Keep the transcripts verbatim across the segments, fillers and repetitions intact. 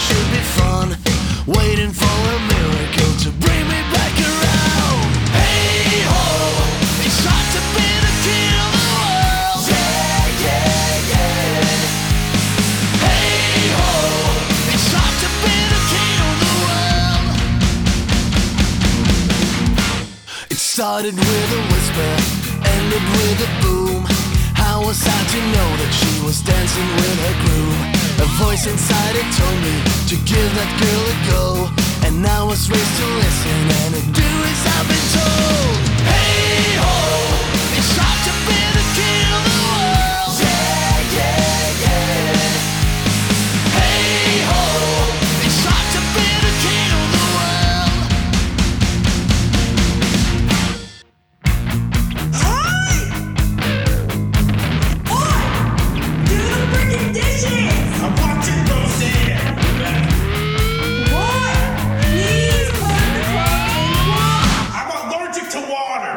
should be fun, waiting for a miracle to bring me back around. Hey ho, it's hard to be the king of the world. Yeah, yeah, yeah. Hey ho, it's hard to be the king of the world. It started with a whisper, ended with a boom. How was I to know that she was dancing with her groom? A voice inside it told me to give that girl a go, and I was raised to listen and to do as I've been told. Hey ho, it's hard to be the king of the world. Yeah, yeah, yeah. Hey ho, it's hard to be the king of the world. Hi! Boy, do the freaking dishes! I'm watching Roseanne. What? Please put the clothes in the wash. I'm allergic to water.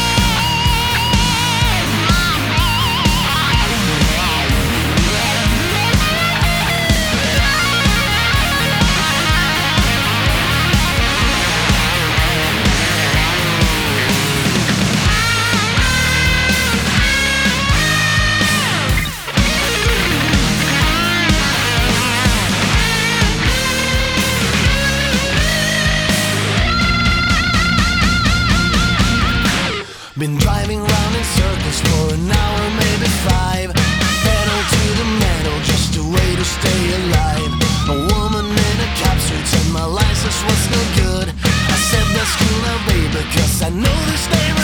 Been driving round in circles for an hour, maybe five. Pedal to the metal, just a way to stay alive. A woman in a cap suit said my license was no good. I said that's cool now, baby, cause I know this name